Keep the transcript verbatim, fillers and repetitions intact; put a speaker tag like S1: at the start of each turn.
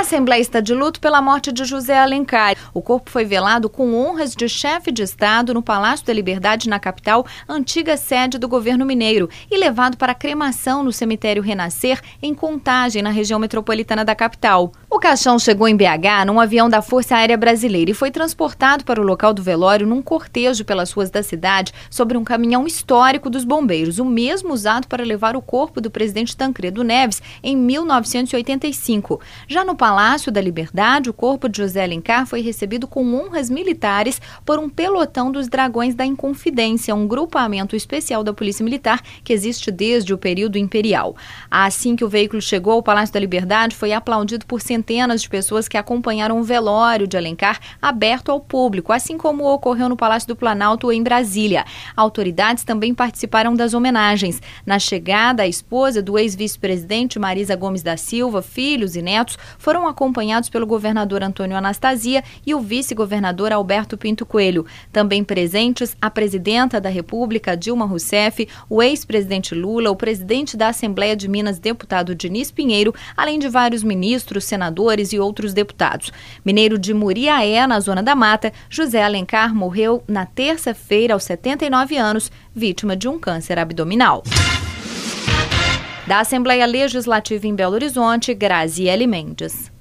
S1: Assembleia está de luto pela morte de José Alencar. O corpo foi velado com honras de chefe de Estado no Palácio da Liberdade, na capital, antiga sede do governo mineiro, e levado para cremação no cemitério Renascer, em Contagem, na região metropolitana da capital. O caixão chegou em B H num avião da Força Aérea Brasileira e foi transportado para o local do velório num cortejo pelas ruas da cidade sobre um caminhão histórico dos bombeiros, o mesmo usado para levar o corpo do presidente Tancredo Neves em mil novecentos e oitenta e cinco. Já no Palácio da Liberdade, o corpo de José Alencar foi recebido com honras militares por um pelotão dos Dragões da Inconfidência, um grupamento especial da Polícia Militar que existe desde o período imperial. Assim que o veículo chegou ao Palácio da Liberdade, foi aplaudido por centenas de pessoas que acompanharam o velório de Alencar aberto ao público, assim como ocorreu no Palácio do Planalto em Brasília. Autoridades também participaram das homenagens. Na chegada, a esposa do ex-vice-presidente Marisa Gomes da Silva, filhos e netos, foram acompanhados pelo governador Antônio Anastasia e o vice-governador Alberto Pinto Coelho. Também presentes a presidenta da República, Dilma Rousseff, o ex-presidente Lula, o presidente da Assembleia de Minas, deputado Diniz Pinheiro, além de vários ministros, senadores e outros deputados. Mineiro de Muriaé, na Zona da Mata, José Alencar morreu na terça-feira aos setenta e nove anos, vítima de um câncer abdominal. Da Assembleia Legislativa em Belo Horizonte, Graziele Mendes.